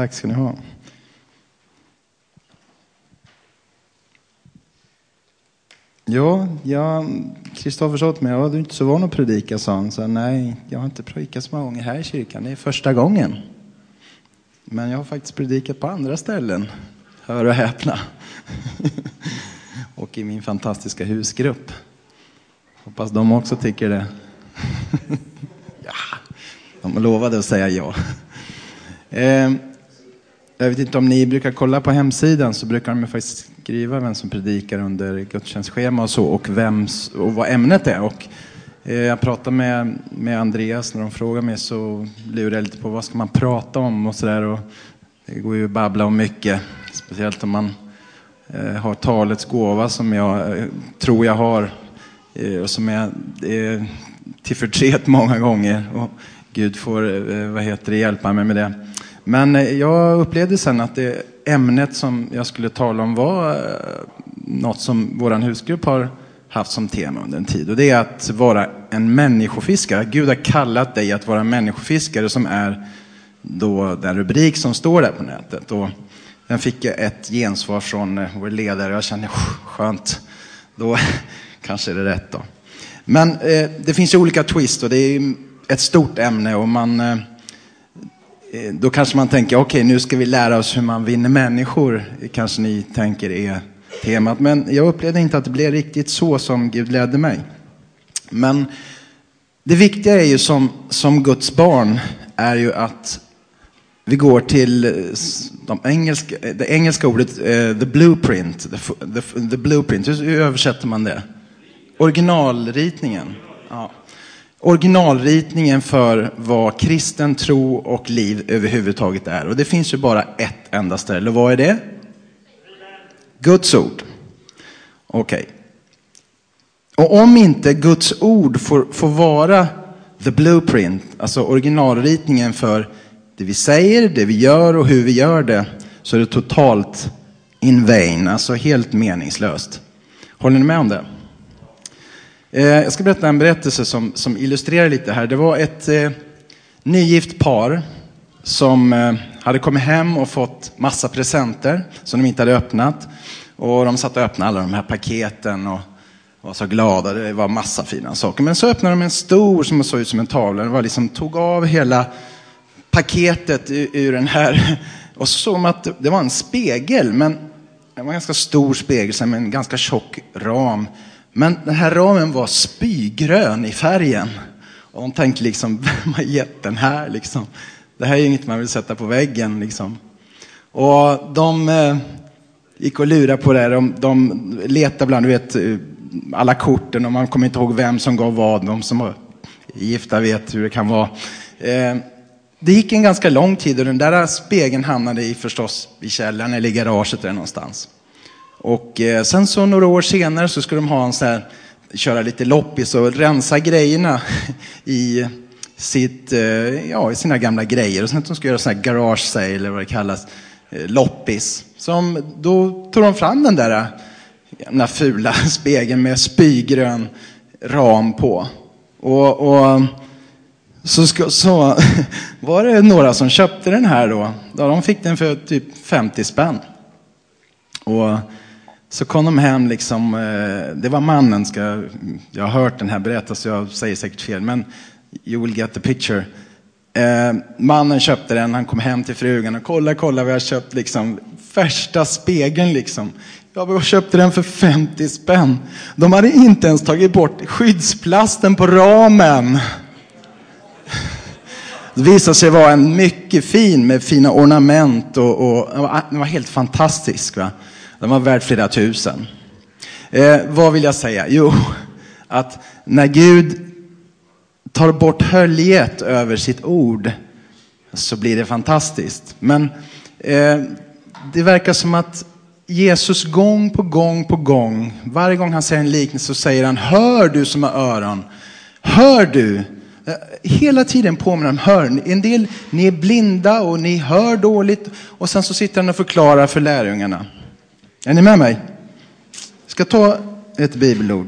Tack ska ni ha. Ja, Kristoffer sa till mig, du är inte så van att predika, sa han. Så nej, jag har inte predikat så många gånger här i kyrkan. Det är första gången. Men jag har faktiskt predikat på andra ställen. Hör och häpna. Och i min fantastiska husgrupp. Hoppas de också tycker det. Ja, de lovade att säga ja. Jag vet inte om ni brukar kolla på hemsidan, så brukar de faktiskt skriva vem som predikar under gudstjänstschema och så, och vad ämnet är. Och jag pratade med Andreas när de frågade mig, så lurar jag lite på vad ska man prata om och sådär. Och det går ju att babbla om mycket, speciellt om man har talets gåva som jag tror jag har, och som är till förtret många gånger, och Gud får hjälpa mig med det. Men jag upplevde sen att det ämnet som jag skulle tala om var något som våran husgrupp har haft som tema under en tid. Och det är att vara en människofiskare. Gud har kallat dig att vara en människofiskare, som är då den rubrik som står där på nätet. Och den fick ett gensvar från vår ledare. Jag kände skönt, då kanske är det rätt då. Men det finns ju olika twist, och det är ett stort ämne, och då kanske man tänker, okej, nu ska vi lära oss hur man vinner människor. Kanske ni tänker är temat. Men jag upplevde inte att det blev riktigt så som Gud ledde mig. Men det viktiga är ju som Guds barn är ju att vi går till det engelska ordet the blueprint. The blueprint, hur översätter man det? Originalritningen. Ja. Originalritningen för vad kristen tro och liv överhuvudtaget är. Och det finns ju bara ett enda ställe. Och vad är det? Guds ord. Okej. Och om inte Guds ord får vara the blueprint, alltså originalritningen för det vi säger, det vi gör och hur vi gör det, så är det totalt in vain, alltså helt meningslöst. Håller ni med om det? Jag ska berätta en berättelse som illustrerar lite här. Det var ett nygift par som hade kommit hem och fått massa presenter som de inte hade öppnat. Och de satt och öppnade alla de här paketen och var så glada. Det var massa fina saker. Men så öppnade de en stor som såg ut som en tavla. Det var liksom, tog av hela paketet ur den här. Och så såg man att det var en spegel. Men det var en ganska stor spegel med en ganska tjock ram. Men den här ramen var spygrön i färgen. Och hon tänkte liksom, vem har gett den här liksom? Det här är inget man vill sätta på väggen liksom. Och de gick och lurade på det här. De letade bland, du vet, alla korten, och man kommer inte ihåg vem som gav vad. De som var gifta vet hur det kan vara. Det gick en ganska lång tid, och den där spegeln hamnade förstås i källaren eller i garaget där någonstans. Och sen så några år senare så skulle de ha en så här, köra lite loppis och rensa grejerna i i sina gamla grejer. Och sen att de skulle göra så här garage sale eller vad det kallas, loppis. Då tog de fram den där fula spegeln med spygrön ram på. Och så var det några som köpte den här då. De fick den för typ 50 spänn. Och så kom de hem liksom, det var mannen, jag har hört den här berättas, jag säger säkert fel, men you will get the picture. Mannen köpte den, han kom hem till frugan och kolla vi har köpt liksom första spegeln liksom. Jag köpte den för 50 spänn. De hade inte ens tagit bort skyddsplasten på ramen. Det visade sig vara en mycket fin med fina ornament och den var helt fantastisk, va? Den var värd flera tusen. Vad vill jag säga? Jo, att när Gud tar bort höljet över sitt ord så blir det fantastiskt. Men det verkar som att Jesus gång på gång, varje gång han säger en liknelse så säger han, hör du som har öron, hör du. Hela tiden påminner han, hör. En del, ni är blinda och ni hör dåligt, och sen så sitter han och förklarar för lärjungarna. Är ni med mig? Jag ska ta ett bibelord.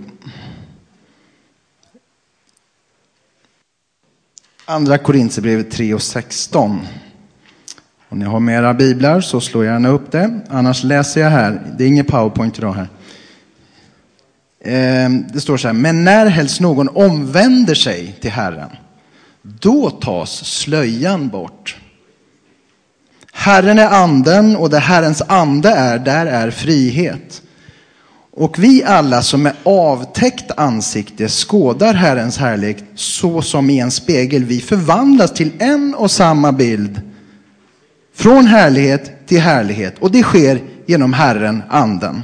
Andra Korinthierbrevet 3:16. Om ni har med era biblar så slå gärna upp det. Annars läser jag här. Det är ingen PowerPoint idag här. Det står så här. Men när helst någon omvänder sig till Herren, då tas slöjan bort. Herren är anden, och där Herrens ande är, där är frihet. Och vi alla som med avtäckt ansikte skådar Herrens härlighet så som i en spegel, vi förvandlas till en och samma bild från härlighet till härlighet. Och det sker genom Herren, anden.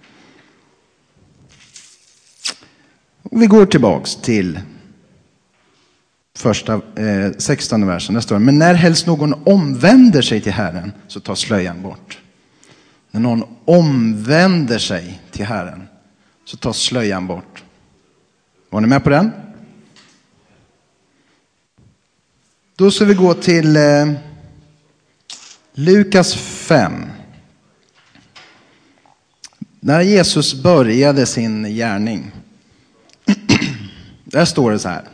Och vi går tillbaks till första 16 versen. Där står det, men när helst någon omvänder sig till Herren, så tar slöjan bort. När någon omvänder sig till Herren, så tar slöjan bort. Var ni med på den? Då ska vi gå till Lukas 5. När Jesus började sin gärning. Där står det så här.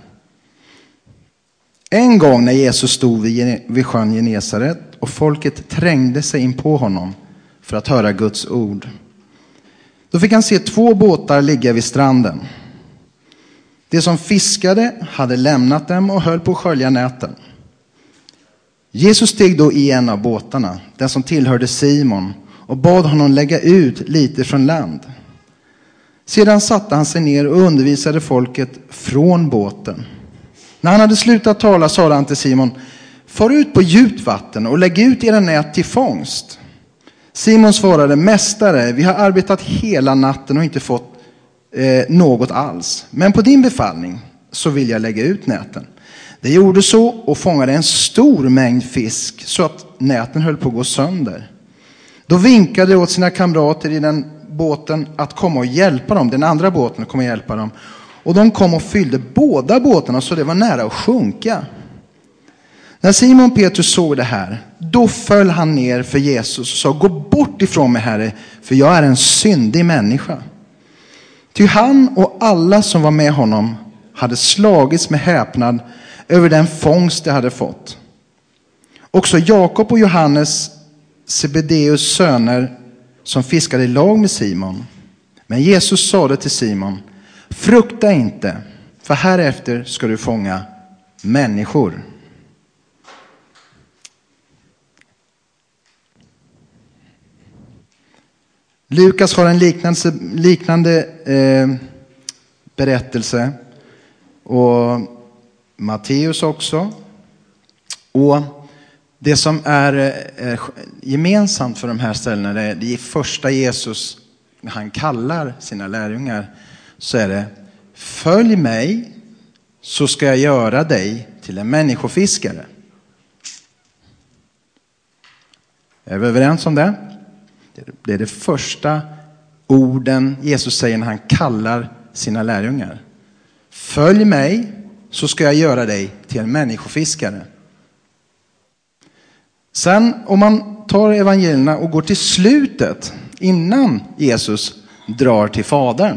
En gång när Jesus stod vid sjön Genesaret och folket trängde sig in på honom för att höra Guds ord. Då fick han se 2 båtar ligga vid stranden. De som fiskade hade lämnat dem och höll på att skölja näten. Jesus steg då i en av båtarna, den som tillhörde Simon, och bad honom lägga ut lite från land. Sedan satte han sig ner och undervisade folket från båten. När han hade slutat tala sa han till Simon, far ut på djupt vatten och lägg ut era nät till fångst. Simon svarade, mästare, vi har arbetat hela natten och inte fått något alls. Men på din befallning så vill jag lägga ut näten. Det gjorde så och fångade en stor mängd fisk så att näten höll på att gå sönder. Då vinkade de åt sina kamrater i den båten att komma och hjälpa dem. Den andra båten kom och hjälpa dem. Och de kom och fyllde båda båtarna så det var nära att sjunka. När Simon Petrus såg det här, då föll han ner för Jesus och sa, gå bort ifrån mig, Herre, för jag är en syndig människa. Ty han och alla som var med honom hade slagits med häpnad över den fångst de hade fått. Också Jakob och Johannes, Zebedeus söner, som fiskade i lag med Simon. Men Jesus sade till Simon, frukta inte, för härefter ska du fånga människor. Lukas har en liknande berättelse, och Matteus också. Och det som är gemensamt för de här ställena, det är första Jesus, när han kallar sina lärjungar, så är det, följ mig så ska jag göra dig till en människofiskare. Är vi överens om det? Det är det första orden Jesus säger när han kallar sina lärjungar. Följ mig så ska jag göra dig till en människofiskare. Sen om man tar evangelierna och går till slutet innan Jesus drar till Fadern,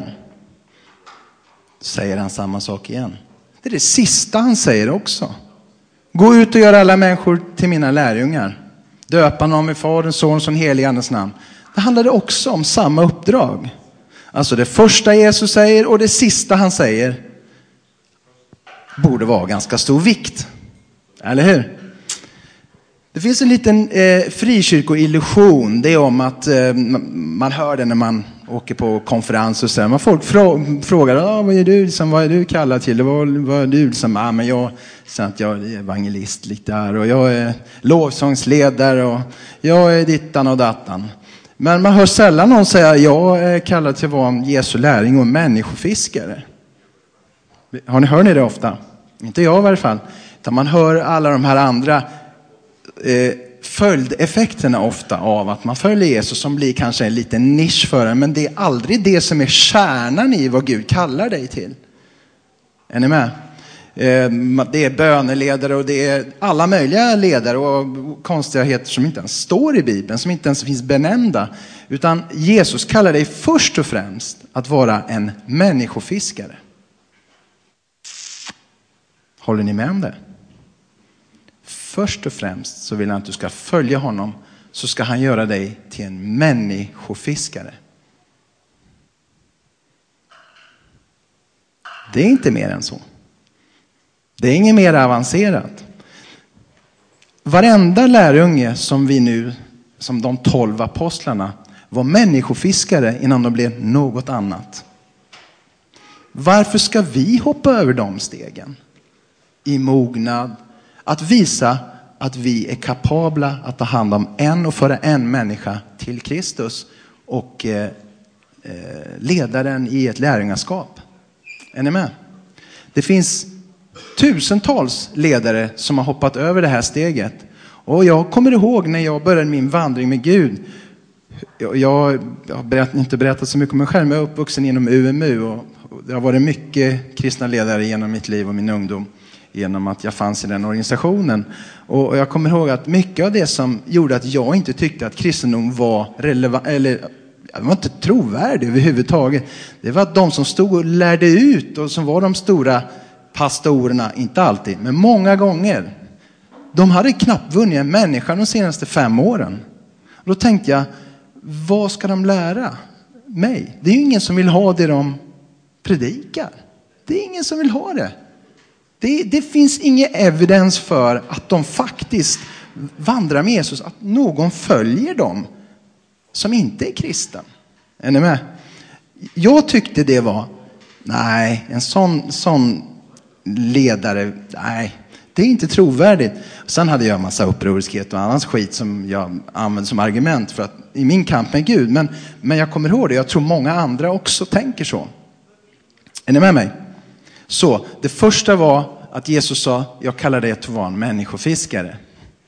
säger han samma sak igen. Det är det sista han säger också. Gå ut och gör alla människor till mina lärjungar. Döpa dem i Faderns, Sonens och Helige Andens namn. Det handlade också om samma uppdrag. Alltså det första Jesus säger och det sista han säger borde vara ganska stor vikt. Eller hur? Det finns en liten frikyrkoillusion. Det är om att man hör det när man åker på konferens och så. Folk frågar, vad är du? Vad är du kallad till? Vad är du? Men jag är evangelist lite där. Och jag är lovsångsledare. Och jag är dittan och dattan. Men man hör sällan någon säga, jag är kallad till att vara en Jesu lärling och människofiskare. Hör ni det ofta? Inte jag i varje fall. Utan man hör alla de här andra följdeffekterna ofta av att man följer Jesus, som blir kanske en liten nisch för en. Men det är aldrig det som är kärnan i vad Gud kallar dig till. Är ni med? Det är böneledare och det är alla möjliga ledare och konstigheter som inte ens står i Bibeln, som inte ens finns benämnda. Utan Jesus kallar dig först och främst att vara en människofiskare. Håller ni med om det? först och främst så vill han att du ska följa honom, så ska han göra dig till en människofiskare. Det är inte mer än så. Det är inget mer avancerat. Varenda lärjunge som de 12 apostlarna var människofiskare innan de blev något annat. Varför ska vi hoppa över de stegen? I mognad, att visa att vi är kapabla att ta hand om och föra en människa till Kristus och leda den i ett lärjungaskap. Är ni med? Det finns tusentals ledare som har hoppat över det här steget. Och jag kommer ihåg när jag började min vandring med Gud. Jag har inte berättat så mycket om mig själv, men jag är uppvuxen inom UMU. Och det har varit mycket kristna ledare genom mitt liv och min ungdom. Genom att jag fanns i den organisationen. Och jag kommer ihåg att mycket av det som gjorde att jag inte tyckte att kristendom var relevant, eller det var inte trovärdig överhuvudtaget. Det var att de som stod och lärde ut och som var de stora pastorerna, inte alltid, men många gånger. De hade knappt vunnit en människa de senaste 5 åren. Och då tänkte jag, vad ska de lära mig? Det är ju ingen som vill ha det de predikar. Det är ingen som vill ha det. Det finns ingen evidens för att de faktiskt vandrar med Jesus. Att någon följer dem som inte är kristen. Är ni med? Jag tyckte det var, nej, en sån ledare, nej, det är inte trovärdigt. Sen hade jag en massa upproriskhet och annans skit som jag använde som argument för att, i min kamp med Gud. Men jag kommer ihåg det, jag tror många andra också tänker så. Är ni med mig? Så, det första var att Jesus sa, jag kallar dig att vara en människofiskare.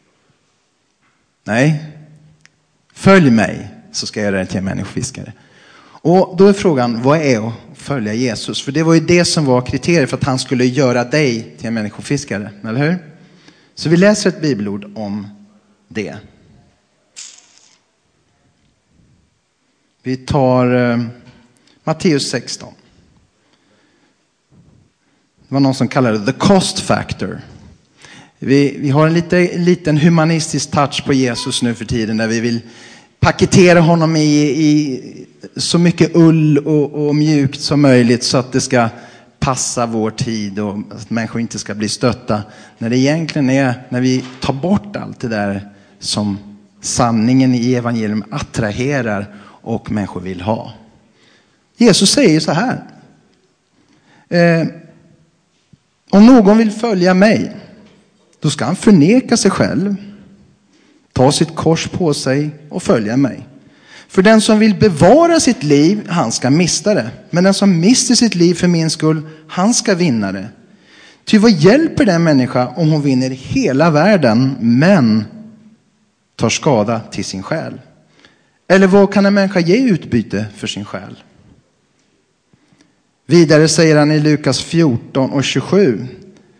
Nej, följ mig så ska jag göra dig till en människofiskare. Och då är frågan, vad är att följa Jesus? För det var ju det som var kriteriet för att han skulle göra dig till en människofiskare, eller hur? Så vi läser ett bibelord om det. Vi tar Matteus 16. Det var någon som kallade det the cost factor. Vi har en liten humanistisk touch på Jesus nu för tiden, där vi vill paketera honom i så mycket ull och mjukt som möjligt så att det ska passa vår tid och att människor inte ska bli stötta. När det egentligen är när vi tar bort allt det där som sanningen i evangelium attraherar och människor vill ha. Jesus säger så här. Om någon vill följa mig, då ska han förneka sig själv, ta sitt kors på sig och följa mig. För den som vill bevara sitt liv, han ska mista det. Men den som mister sitt liv för min skull, han ska vinna det. Ty vad hjälper den människa om hon vinner hela världen, men tar skada till sin själ? Eller vad kan en människa ge utbyte för sin själ? Vidare säger han i Lukas 14 och 27.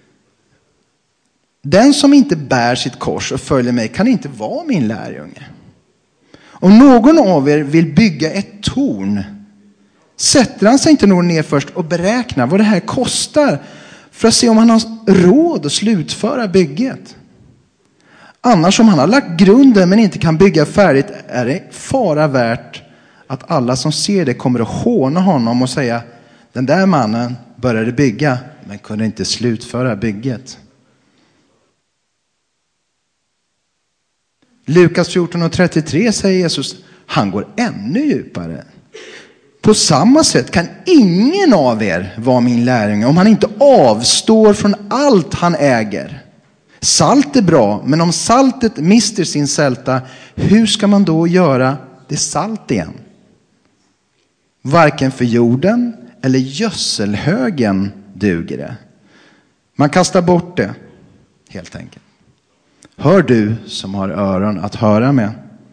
Den som inte bär sitt kors och följer mig kan inte vara min lärjunge. Om någon av er vill bygga ett torn, sätter han sig inte någon ner först och beräknar vad det här kostar för att se om han har råd att slutföra bygget. Annars, om han har lagt grunden men inte kan bygga färdigt, är det fara värt att alla som ser det kommer att håna honom och säga, den där mannen började bygga men kunde inte slutföra bygget. Lukas 14 och 33 säger Jesus, han går ännu djupare. På samma sätt kan ingen av er vara min lärjunge om han inte avstår från allt han äger. Salt är bra, men om saltet mister sin sälta, hur ska man då göra det salt igen? Varken för jorden eller gödselhögen duger det. Man kastar bort det, helt enkelt. Hör du som har öron att höra med.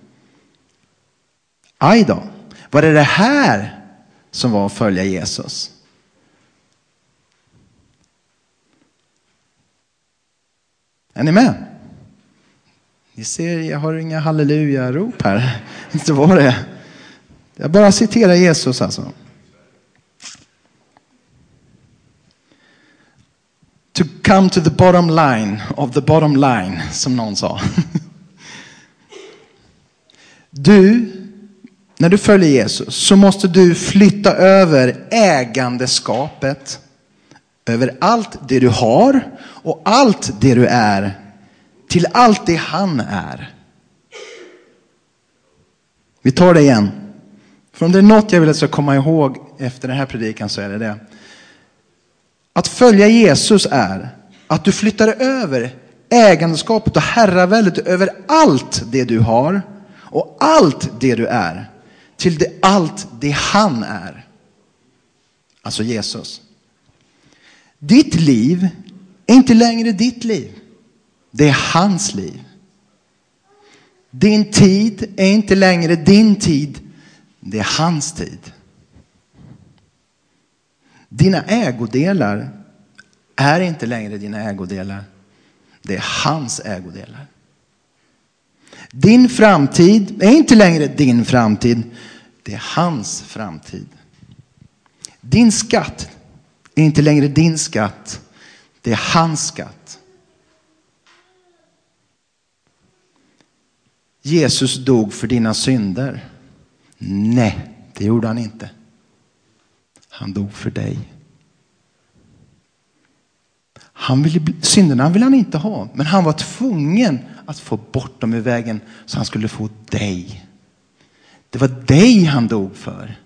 Aj då, var det här som var att följa Jesus? Är ni med? Ni ser, jag har inga halleluja-rop här. Inte var det. Jag bara citerar Jesus alltså. To come to the bottom line of the bottom line, som någon sa. När du följer Jesus så måste du flytta över ägandeskapet över allt det du har och allt det du är till allt det han är. Vi tar det igen. För om det är något jag vill att jag ska komma ihåg efter den här predikan så är det det. Att följa Jesus är att du flyttar över ägandeskapet och herraväldet över allt det du har och allt det du är till allt det han är. Alltså Jesus. Ditt liv är inte längre ditt liv. Det är hans liv. Din tid är inte längre din tid. Det är hans tid. Dina ägodelar är inte längre dina ägodelar. Det är hans ägodelar. Din framtid är inte längre din framtid. Det är hans framtid. Din skatt är inte längre din skatt. Det är hans skatt. Jesus dog för dina synder. Nej, det gjorde han inte. Han dog för dig. Synderna vill han inte ha. Men han var tvungen att få bort dem ur vägen så han skulle få dig. Det var dig han dog för.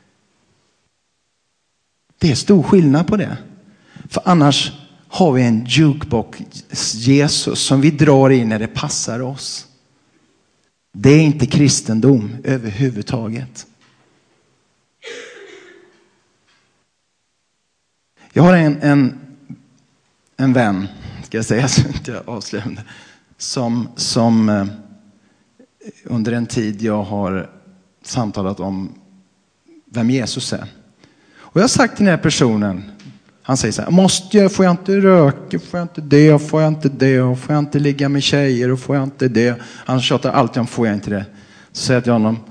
Det är stor skillnad på det. För annars har vi en jukebox Jesus som vi drar in när det passar oss. Det är inte kristendom överhuvudtaget. Jag har en vän, ska jag säga så inte jag avslöjar det, som under en tid jag har samtalat om vem Jesus är. Och jag har sagt till den här personen, han säger så här: får jag inte röka, får jag inte det, får jag inte det, får jag inte ligga med tjejer och får jag inte det. Han tjatar alltid om får jag inte det. Så säger jag till honom,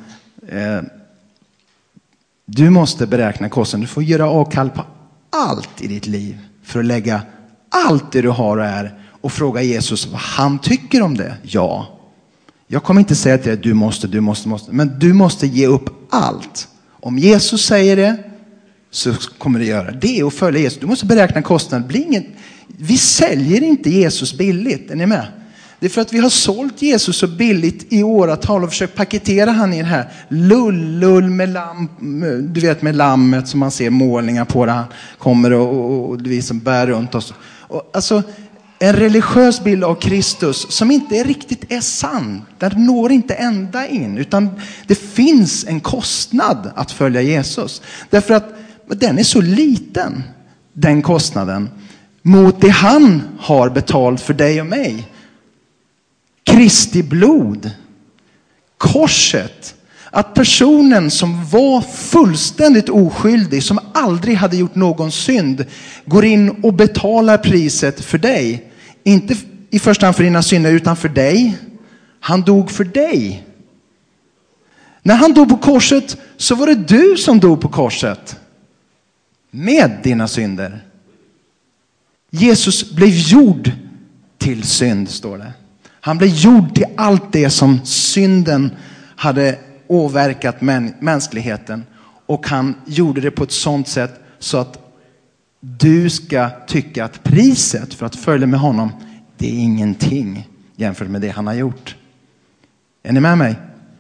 du måste beräkna kostnaden. Du får göra avkall på allt i ditt liv för att lägga allt det du har och är och fråga Jesus vad han tycker om det. Ja, jag kommer inte säga till dig du måste, men du måste ge upp allt. Om Jesus säger det så kommer du göra det och följa Jesus. Du måste beräkna kostnaden. Vi säljer inte Jesus billigt, är ni med? Det är för att vi har sålt Jesus så billigt i åratal och försökt paketera han i det här lull med du vet, med lammet som man ser målningar på det. Han kommer och vi som bär runt oss. Och alltså en religiös bild av Kristus som inte riktigt är sann. Den når inte ända in, utan det finns en kostnad att följa Jesus. Därför att den är så liten, den kostnaden, mot det han har betalt för dig och mig. Kristi blod, korset, att personen som var fullständigt oskyldig, som aldrig hade gjort någon synd, går in och betalar priset för dig. Inte i första hand för dina synder utan för dig. Han dog för dig. När han dog på korset så var det du som dog på korset. Med dina synder. Jesus blev gjord till synd, står det. Han blev gjord till allt det som synden hade åverkat mänskligheten. Och han gjorde det på ett sånt sätt så att du ska tycka att priset för att följa med honom, det är ingenting jämfört med det han har gjort. Är ni med mig?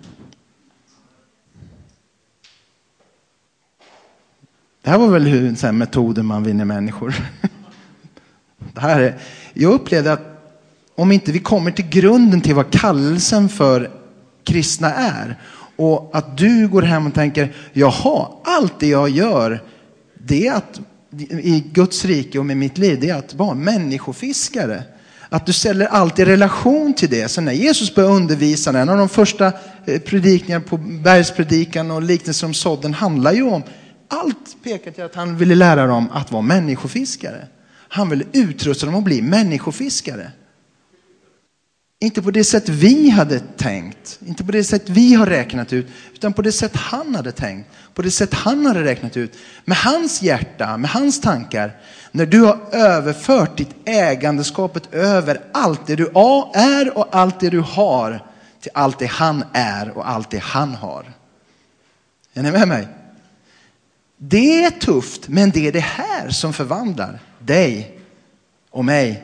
Det här var väl en sån här metod man vinner människor. Jag upplevde att om inte vi kommer till grunden till vad kallelsen för kristna är, och att du går hem och tänker, jaha, allt det jag gör, det är att i Guds rike och med mitt liv, det är att vara människofiskare. Att du ställer allt i relation till det. Så när Jesus börjar undervisa, en av de första predikningarna på bergspredikan och liknelser om sådden handlar ju om, allt pekar till att han ville lära dem att vara människofiskare. Han ville utrusta dem att bli människofiskare. Inte på det sätt vi hade tänkt. Inte på det sätt vi har räknat ut. Utan på det sätt han hade tänkt. På det sätt han hade räknat ut. Med hans hjärta, med hans tankar. När du har överfört ditt ägandeskapet över allt det du är och allt det du har. Till allt det han är och allt det han har. Är ni med mig? Det är tufft, men det är det här som förvandlar dig och mig.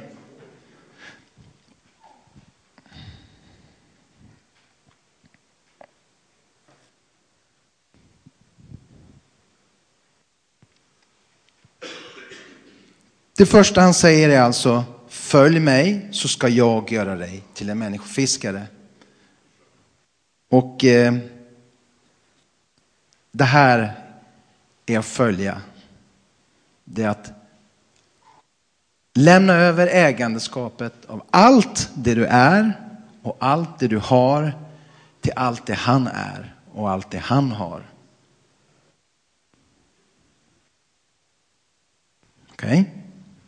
Det första han säger är alltså: följ mig så ska jag göra dig till en människofiskare. Och det här är att följa. Det är att lämna över ägandeskapet av allt det du är och allt det du har till allt det han är och allt det han har. Okej? Okay.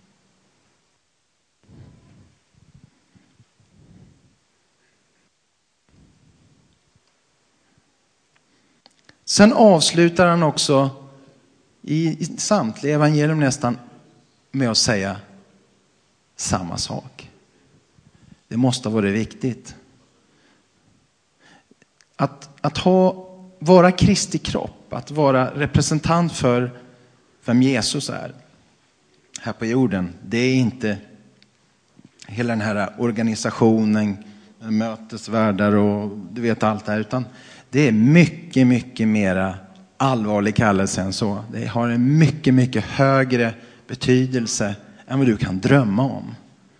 Sen avslutar han också i samtliga evangelium nästan med att säga samma sak. Det måste vara viktigt. Att vara Kristi kropp, att vara representant för vem Jesus är här på jorden. Det är inte hela den här organisationen, mötesvärdar och du vet allt det här, utan det är mycket, mycket mera allvarlig kallelse än så. Det har en mycket, mycket högre betydelse än vad du kan drömma om.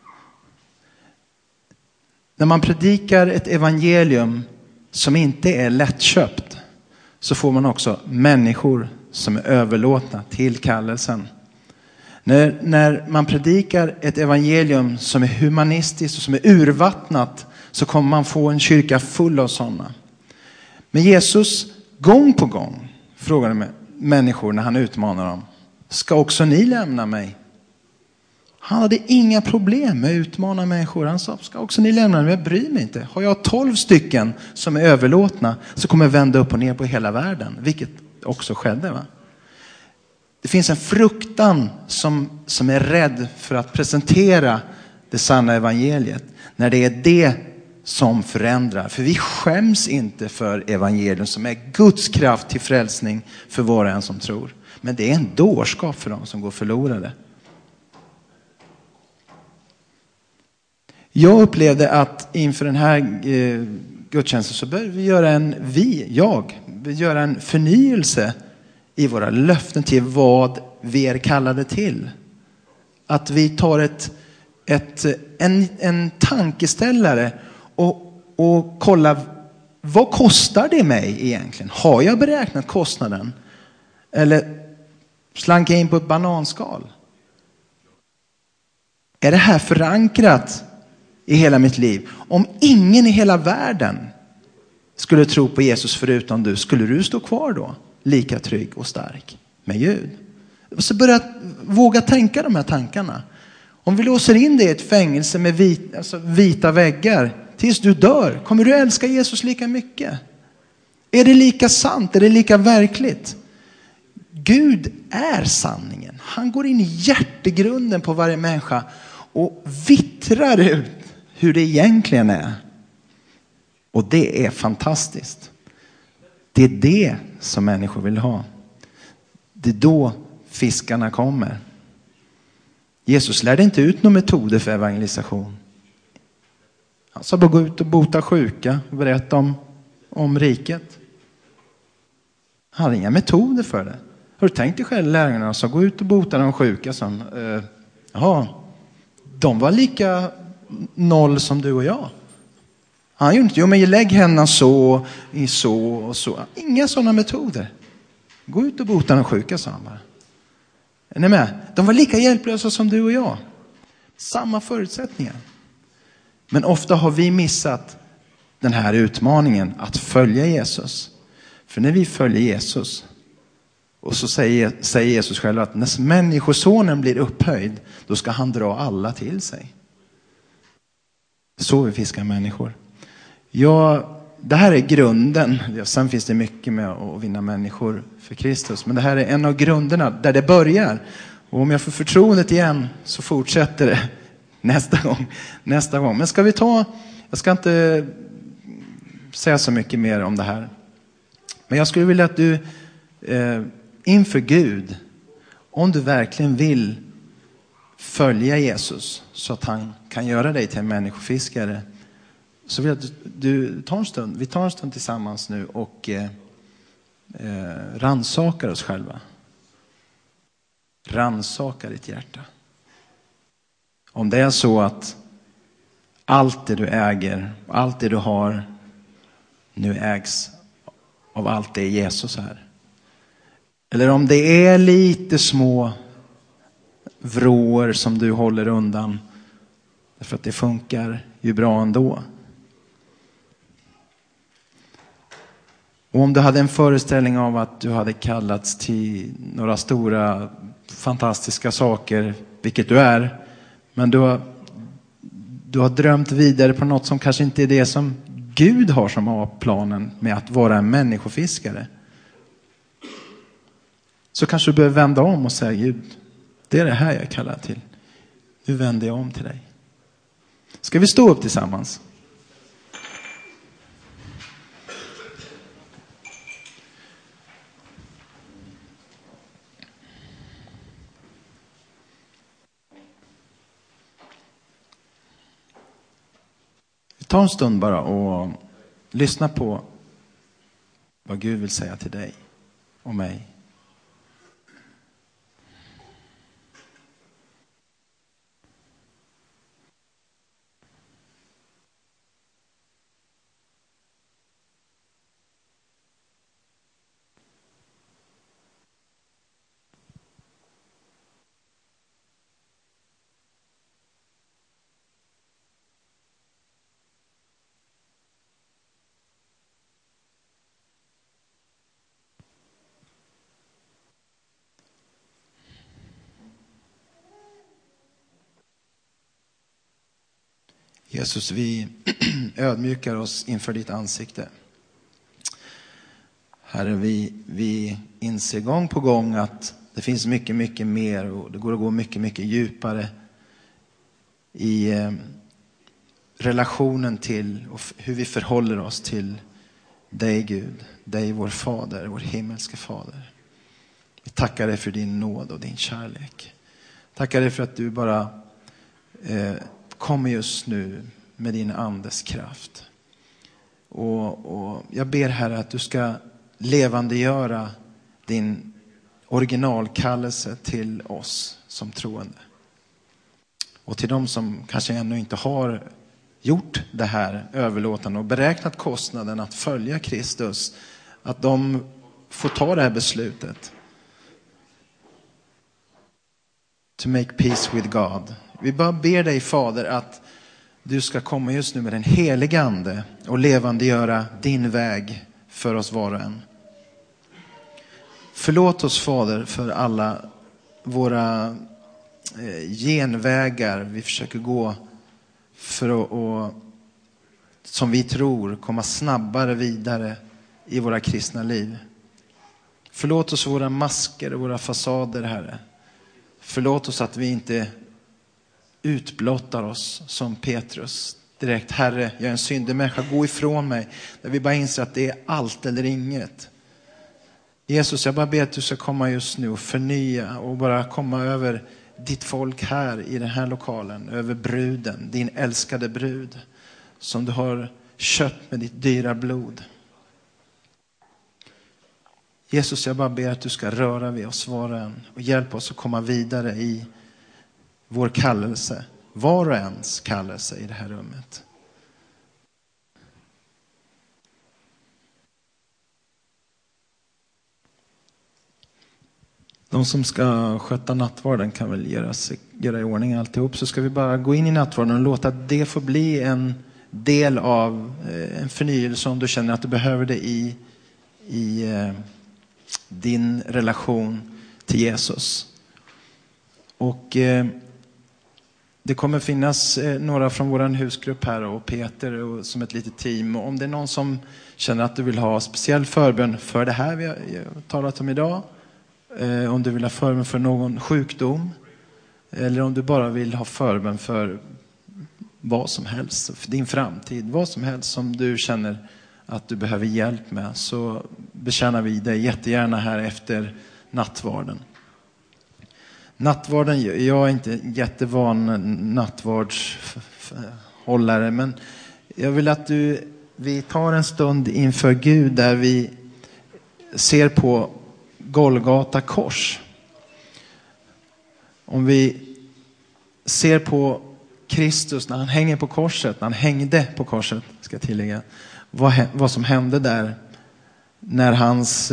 När man predikar ett evangelium som inte är lättköpt, så får man också människor som är överlåtna till kallelsen. När man predikar ett evangelium som är humanistiskt och som är urvattnat, så kommer man få en kyrka full av sådana. Men Jesus gång på gång frågade människor när han utmanar dem: ska också ni lämna mig? Han hade inga problem med att utmana människor. Han sa: ska också ni lämna mig? Jag bryr mig inte. Har jag 12 stycken som är överlåtna, så kommer jag vända upp och ner på hela världen. Vilket också skedde, va? Det finns en fruktan som är rädd för att presentera det sanna evangeliet. När det är det som förändrar. För vi skäms inte för evangelium som är Guds kraft till frälsning för var och en som tror. Men det är en dårskap för dem som går förlorade. Jag upplevde att inför den här gudstjänsten så började vi göra en förnyelse i våra löften till vad vi är kallade till. Att vi tar en tankeställare och kollar: vad kostar det mig egentligen? Har jag beräknat kostnaden? Eller slanka in på ett bananskal? Är det här förankrat i hela mitt liv? Om ingen i hela världen skulle tro på Jesus förutom du, skulle du stå kvar då lika trygg och stark med Gud? Så börja våga tänka de här tankarna. Om vi låser in dig i ett fängelse med vita väggar tills du dör, kommer du älska Jesus lika mycket? Är det lika sant? Är det lika verkligt? Gud är sanningen. Han går in i hjärtegrunden på varje människa och vittrar ut hur det egentligen är. Och det är fantastiskt. Det är det som människor vill ha. Det är då fiskarna kommer. Jesus lärde inte ut några metoder för evangelisation. Han sa bara: gå ut och bota sjuka och berätta om riket. Han hade inga metoder för det. Har du tänkt dig själv, lärarna sa: gå ut och bota de sjuka. De var lika noll som du och jag. Han gjorde inte: men lägg händerna så och så. Inga sådana metoder. Gå ut och bota de sjuka, sa han bara. Är ni med? De var lika hjälplösa som du och jag. Samma förutsättningar. Men ofta har vi missat den här utmaningen att följa Jesus. För när vi följer Jesus, och så säger Jesus själv att när människosonen blir upphöjd, då ska han dra alla till sig. Så vi fiskar människor. Ja, det här är grunden. Sen finns det mycket med att vinna människor för Kristus. Men det här är en av grunderna där det börjar. Och om jag får förtroendet igen så fortsätter det nästa gång. Men jag ska inte säga så mycket mer om det här. Men jag skulle vilja att du inför Gud, om du verkligen vill följa Jesus så att han kan göra dig till en människofiskare, så vill jag att du tar en stund. Vi tar en stund tillsammans nu och rannsakar oss själva. Rannsaka ditt hjärta. Om det är så att allt det du äger, allt det du har nu ägs av allt det Jesus är. Eller om det är lite små vrår som du håller undan därför att det funkar ju bra ändå. Och om du hade en föreställning av att du hade kallats till några stora fantastiska saker, vilket du är, men du har drömt vidare på något som kanske inte är det som Gud har som A-planen med att vara en människofiskare, så kanske du behöver vända om och säga: Gud, det är det här jag kallar till. Nu vänder jag om till dig. Ska vi stå upp tillsammans? Ta en stund bara och lyssna på vad Gud vill säga till dig och mig. Jesus, vi ödmjukar oss inför ditt ansikte. Herre, vi inser gång på gång att det finns mycket, mycket mer, och det går att gå mycket, mycket djupare i relationen till och hur vi förhåller oss till dig, Gud, dig vår Fader, vår himmelske Fader. Vi tackar dig för din nåd och din kärlek. Tackar dig för att du bara kommer just nu med din andes kraft. Och jag ber, Herre, att du ska levandegöra din originalkallelse till oss som troende. Och till de som kanske ännu inte har gjort det här överlåtande och beräknat kostnaden att följa Kristus, att de får ta det här beslutet. To make peace with God. Vi bara ber dig, Fader, att du ska komma just nu med den helige ande och levandegöra din väg för oss var och en. Förlåt oss, Fader, för alla våra genvägar vi försöker gå för att, som vi tror, komma snabbare vidare i våra kristna liv. Förlåt oss våra masker och våra fasader, Herre. Förlåt oss att vi inte utblottar oss som Petrus direkt: Herre, jag är en syndig människa, gå ifrån mig. Där vi bara inser att det är allt eller inget. Jesus, jag bara ber att du ska komma just nu och förnya och bara komma över ditt folk här i den här lokalen, över bruden, din älskade brud som du har köpt med ditt dyra blod. Jesus, jag bara ber att du ska röra vid oss var och en och hjälpa oss att komma vidare i vår kallelse, var och ens kallelse i det här rummet. De som ska sköta nattvarden kan väl göra i ordning alltihop, så ska vi bara gå in i nattvarden och låta det få bli en del av en förnyelse om du känner att du behöver det i din relation till Jesus. Och Det kommer finnas några från vår husgrupp här och Peter och som ett litet team. Och om det är någon som känner att du vill ha speciell förbön för det här vi har talat om idag. Om du vill ha förbön för någon sjukdom. Eller om du bara vill ha förbön för vad som helst. För din framtid. Vad som helst som du känner att du behöver hjälp med. Så betjänar vi dig jättegärna här efter nattvarden. Nattvarden, jag är inte jättevan nattvardshållare, men jag vill att vi tar en stund inför Gud där vi ser på Golgata kors. Om vi ser på Kristus när han hänger på korset, när han hängde på korset, ska jag tillägga, vad som hände där när hans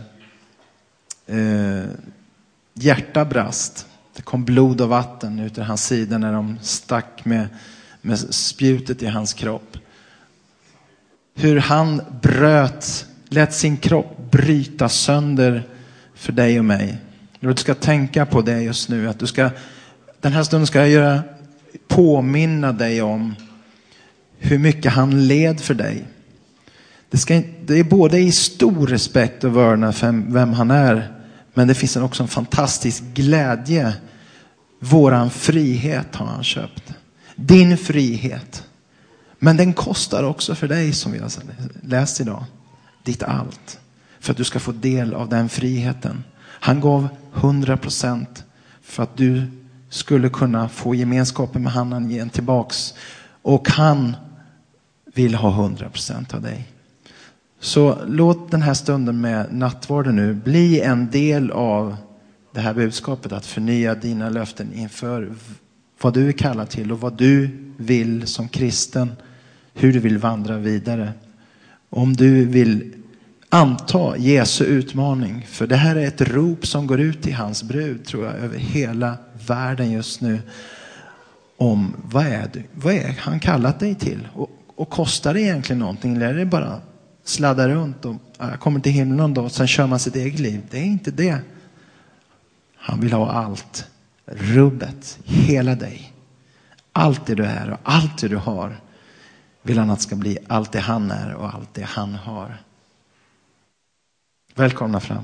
hjärta brast. Det kom blod och vatten ut ur hans sida när de stack med spjutet i hans kropp. Hur han lät sin kropp bryta sönder för dig och mig. Du ska tänka på det just nu. Att den här stunden ska jag påminna dig om hur mycket han led för dig. Det är både i stor respekt och vördnad för vem han är. Men det finns också en fantastisk glädje. Våran frihet har han köpt. Din frihet. Men den kostar också för dig, som vi har läst idag. Ditt allt. För att du ska få del av den friheten. Han gav 100% för att du skulle kunna få gemenskapen med han igen tillbaks. Och han vill ha 100% av dig. Så låt den här stunden med nattvarden nu bli en del av det här budskapet. Att förnya dina löften inför vad du är kallad till och vad du vill som kristen. Hur du vill vandra vidare. Om du vill anta Jesu utmaning. För det här är ett rop som går ut till hans brud, tror jag, över hela världen just nu. Om vad är han kallat dig till? Och kostar det egentligen någonting? Eller är det bara sladda runt och kommer till himlen någon dag och sen kör man sitt eget liv? Det är inte det. Han vill ha allt. Rubbet. Hela dig. Allt det du är och allt det du har. Vill han att ska bli allt det han är och allt det han har. Välkomna fram.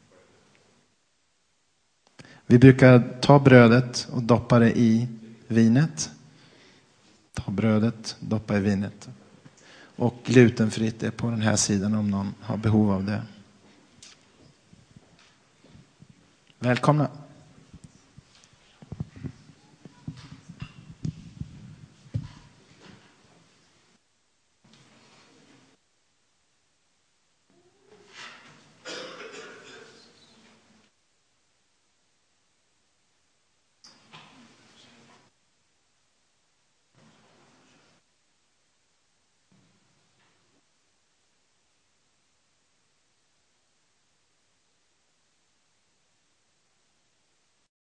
Vi brukar ta brödet och doppa det i vinet. Ta brödet, doppa i vinet. Och glutenfritt är på den här sidan om någon har behov av det. Välkomna.